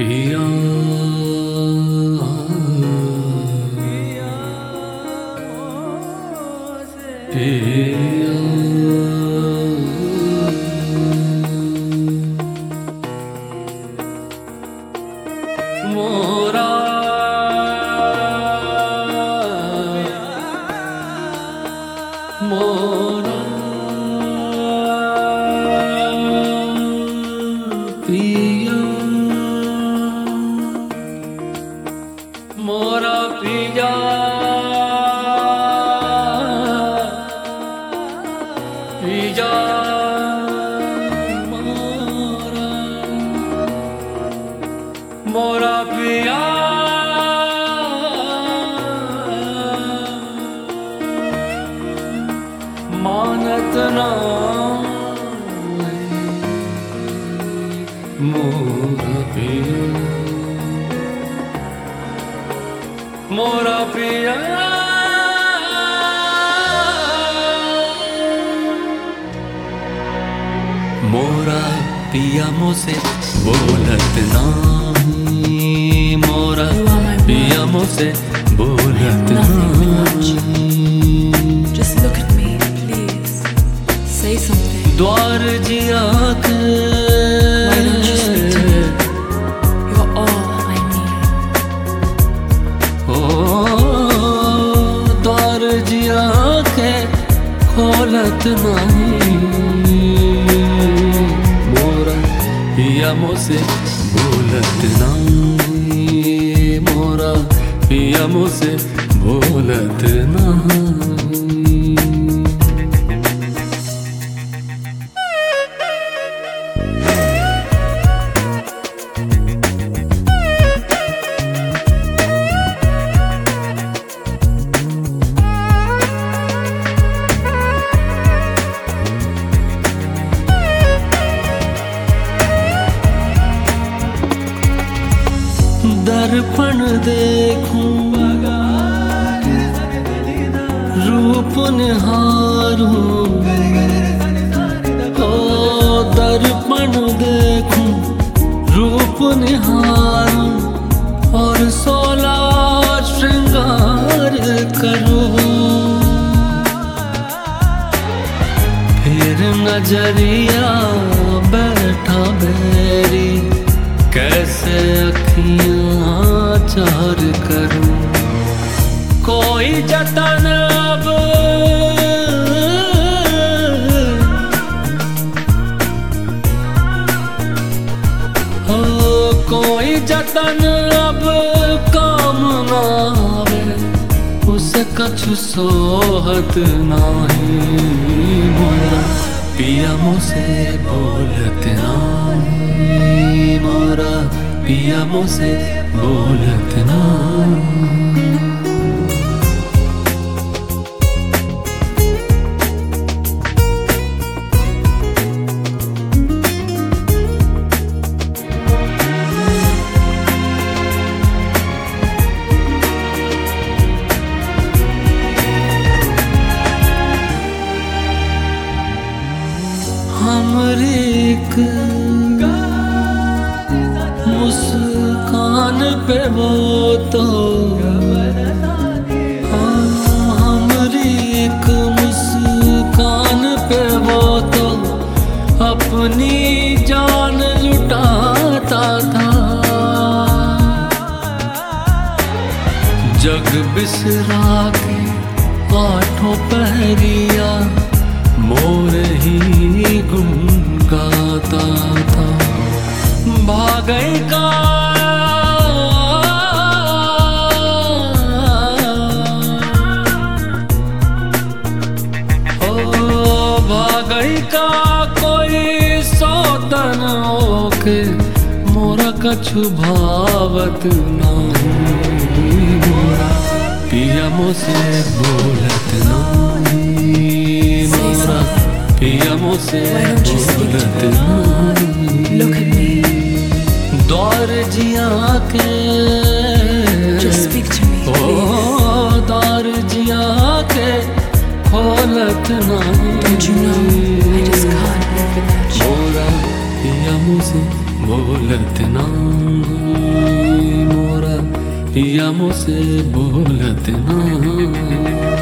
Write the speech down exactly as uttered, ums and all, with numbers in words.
पिया पिया मोरा मोरा पिया मोरा पिया पिया मोरा मोरा पिया मानत ना मोरा पिया मोरा पिया मोरा पिया मुझसे बोलत नहीं, मोरा पिया मुझसे बोलत नहीं। Just look at me, please. Say something. द्वार जिया के Why don't you speak to me? You're all I need. ओ द्वार जिया के खोलत नहीं, मोरा पिया मुझसे बोलत नहीं, मोरा पिया मुझसे बोलत नहीं। दर्पण देखूं रूप निहारूं, ओ दर्पण देखूं रूप निहारूं और सोला श्रृंगार करूं, फिर नजरिया बैठा बैरी कैसे अखियां चार करूं, कोई जतन अब हो, कोई जतन अब काम ना आवे, उसे कछु सोहत नहीं, मोरा पिया मुझसे बोलत नहीं, मोरा पिया मुझसे बोलत नहीं। हमरे एक मुस्कान पे वो तो, हमरी एक मुस्कान पे वो तो अपनी जान लुटाता था, जग बिसरा के आठों पहरिया मोर ही गुन गाता था, भागई का ओ भागई का कोई सौतन ओके, मोरा कछु भावत नहीं, मोरा पिया मुझसे बोलत नहीं, मोरा पिया मुझसे बोलत नहीं। Look at me. द्वार जिया के Just speak to me, O please. द्वार जिया के खोलत नहीं, Don't you know I just can't live without you. मोरा पिया मुझसे बोलत ना मोरा या मुझसे बोलत ना।